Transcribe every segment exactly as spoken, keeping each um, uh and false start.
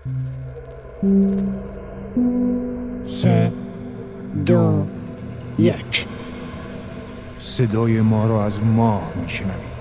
سه دو یک. صدای ما را از ماه میشنوید.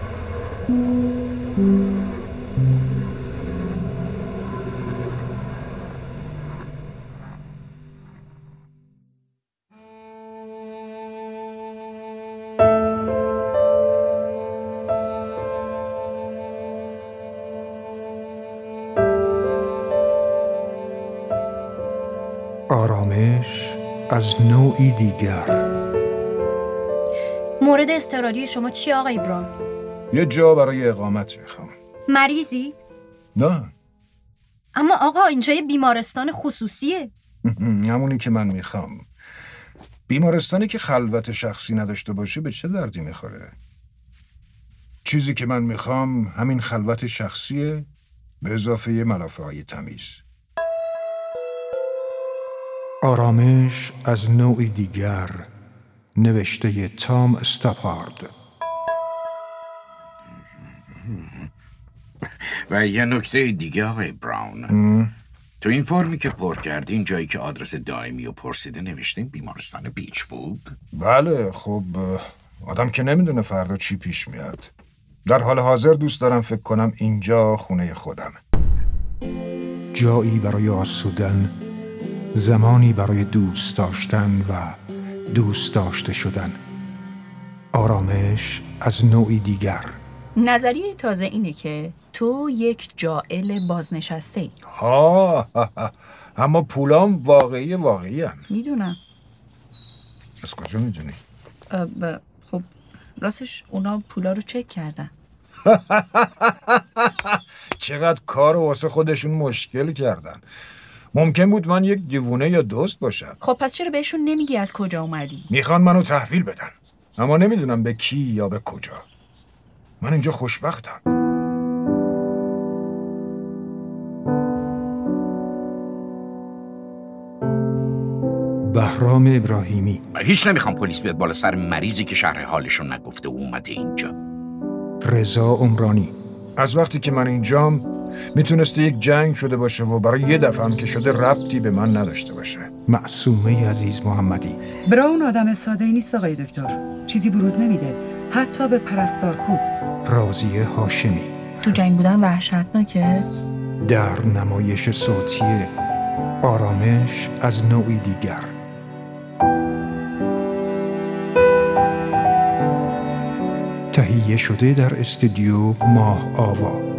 آرامش از نوعی دیگر. مورد اضطراری شما چی آقای براون؟ یه جا برای اقامت میخوام. مریضی؟ نه. اما آقا اینجا یه بیمارستان خصوصیه. همونی که من میخوام. بیمارستانی که خلوت شخصی نداشته باشه به چه دردی میخوره؟ چیزی که من میخوام همین خلوت شخصیه، به اضافه ملافه های تمیز. آرامش از نوعی دیگر. نوشته تام استاپارد. و یه نکته دیگه آقای براون، ام. تو این فرمی که پر کردین جایی که آدرس دائمی و پرسیده نوشتین بیمارستان بیچ‌وود؟ بله، خب آدم که نمیدونه فردا چی پیش میاد. در حال حاضر دوست دارم فکر کنم اینجا خونه خودم. جایی برای آسودن، زمانی برای دوست داشتن و دوست داشته شدن. آرامش از نوعی دیگر. نظریه تازه اینه که تو یک جائل بازنشسته ای. ها اما پولام واقعی واقعی هم. میدونم. از کجا میدونی؟ خب راستش اونا پولا رو چک کردن. چقدر کار واسه خودشون مشکل کردن. ممکن بود من یک دیوونه یا دوست باشم. خب پس چرا بهشون نمیگی از کجا اومدی؟ میخوان منو تحویل بدن، اما نمیدونم به کی یا به کجا. من اینجا خوشبختم. بهرام ابراهیمی. هیچ نمیخوام پلیس بیاد بالا سر مریضی که شرح حالشون نگفته و اومده اینجا. رضا عمرانی. از وقتی که من اینجام میتونسته یک جنگ شده باشه و برای یه دفعه هم که شده ربطی به من نداشته باشه. معصومه عزیز محمدی. براون آدم ساده ای نیست آقای دکتر. چیزی بروز نمیده، حتی به پرستار کوتس. راضیه هاشمی. تو جنگ بودن وحشتناکه؟ در نمایش صوتی آرامش از نوعی دیگر. تهیه شده در استودیو ماه آوا.